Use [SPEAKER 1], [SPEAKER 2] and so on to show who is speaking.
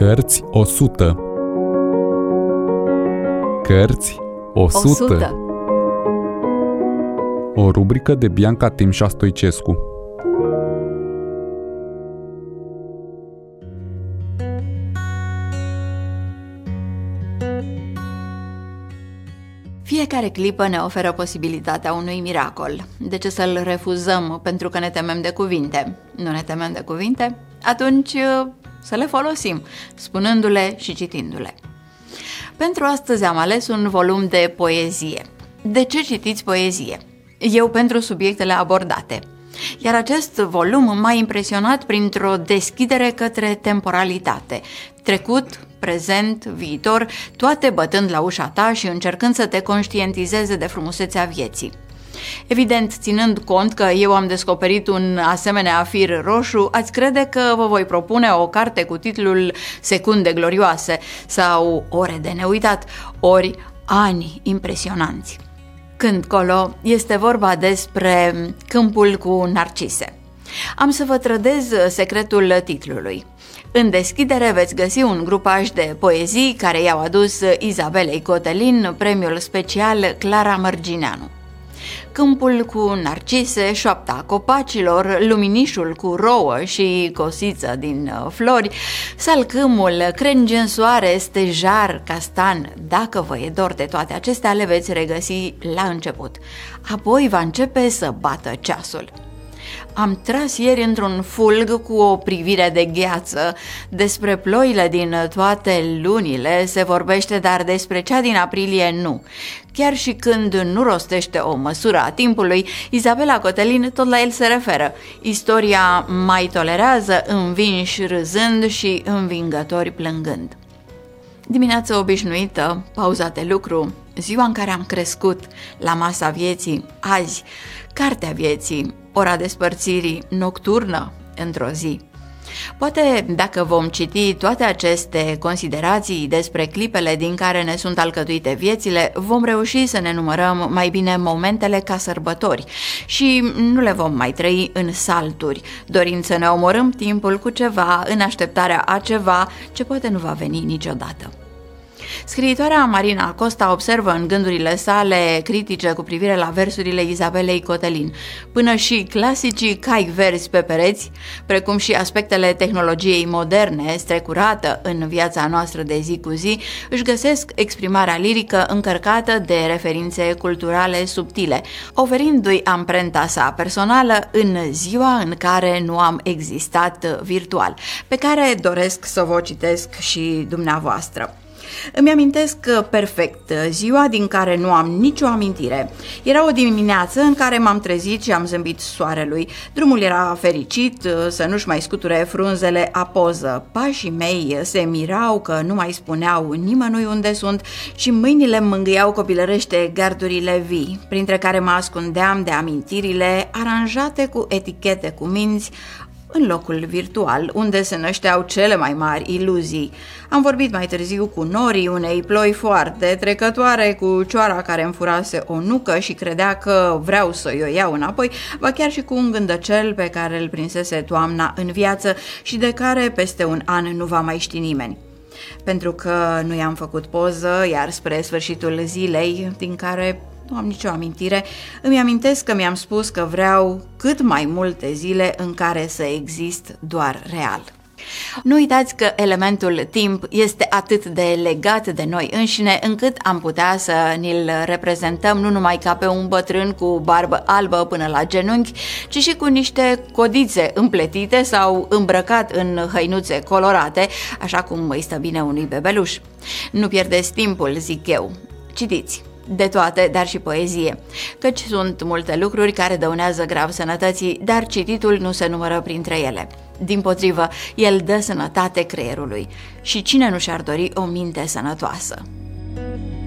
[SPEAKER 1] Cărți 100. Cărți 100. O rubrică de Bianca Timșa Stoicescu.
[SPEAKER 2] Fiecare clipă ne oferă posibilitatea unui miracol. De ce să-l refuzăm pentru că ne temem de cuvinte? Nu ne temem de cuvinte? Atunci să le folosim, spunându-le și citindu-le. Pentru astăzi am ales un volum de poezie. De ce citiți poezie? Eu pentru subiectele abordate. Iar acest volum m-a impresionat printr-o deschidere către temporalitate. Trecut, prezent, viitor, toate bătând la ușa ta și încercând să te conștientizeze de frumusețea vieții. Evident, ținând cont că eu am descoperit un asemenea fir roșu, ați crede că vă voi propune o carte cu titlul Secunde glorioase sau Ore de neuitat, ori Ani impresionanți. Când colo este vorba despre câmpul cu narcise. Am să vă trădez secretul titlului. În deschidere veți găsi un grupaj de poezii care i-au adus Izabelei Cotelin premiul special Clara Mărgineanu. Câmpul cu narcise, șoapta copacilor, luminișul cu rouă și cosiță din flori, salcâmul, crengi în soare, stejar, castan. Dacă vă e dor de toate acestea, le veți regăsi la început. Apoi va începe să bată ceasul. Am tras ieri într-un fulg cu o privire de gheață. Despre ploile din toate lunile se vorbește, dar despre cea din aprilie nu. Chiar și când nu rostește o măsură a timpului, Izabela Cotelin tot la el se referă. Istoria mai tolerează învinși râzând și învingători plângând. Dimineața obișnuită, pauza de lucru, ziua în care am crescut, la masa vieții, azi, cartea vieții, ora despărțirii, nocturnă, într-o zi. Poate, dacă vom citi toate aceste considerații despre clipele din care ne sunt alcătuite viețile, vom reuși să ne numărăm mai bine momentele ca sărbători și nu le vom mai trăi în salturi, dorind să ne omorâm timpul cu ceva în așteptarea a ceva ce poate nu va veni niciodată. Scriitoarea Marina Costa observă în gândurile sale critice cu privire la versurile Izabelei Cotelin. Până și clasicii cai verzi pe pereți, precum și aspectele tehnologiei moderne strecurată în viața noastră de zi cu zi, își găsesc exprimarea lirică încărcată de referințe culturale subtile, oferindu-i amprenta sa personală în ziua în care nu am existat virtual, pe care doresc să vă citesc și dumneavoastră. Îmi amintesc perfect ziua din care nu am nicio amintire. Era o dimineață în care m-am trezit și am zâmbit soarelui. Drumul era fericit, să nu-și mai scuture frunzele a poză. Pașii mei se mirau că nu mai spuneau nimănui unde sunt și mâinile mângâiau copilărește gardurile vii, printre care mă ascundeam de amintirile aranjate cu etichete cu minți, în locul virtual, unde se nășteau cele mai mari iluzii. Am vorbit mai târziu cu norii unei ploi foarte trecătoare, cu cioara care îmi furase o nucă și credea că vreau să-i o iau înapoi, ba chiar și cu un gândăcel pe care îl prinsese toamna în viață și de care peste un an nu va mai ști nimeni. Pentru că nu i-am făcut poză, iar spre sfârșitul zilei, din care nu am nicio amintire, îmi amintesc că mi-am spus că vreau cât mai multe zile în care să exist doar real. Nu uitați că elementul timp este atât de legat de noi înșine încât am putea să ni-l reprezentăm nu numai ca pe un bătrân cu barbă albă până la genunchi, ci și cu niște codițe împletite sau îmbrăcat în hăinuțe colorate, așa cum îi stă bine unui bebeluș. Nu pierdeți timpul, zic eu. Citiți! De toate, dar și poezie, căci sunt multe lucruri care dăunează grav sănătății, dar cititul nu se numără printre ele. Dimpotrivă, el dă sănătate creierului și cine nu și-ar dori o minte sănătoasă?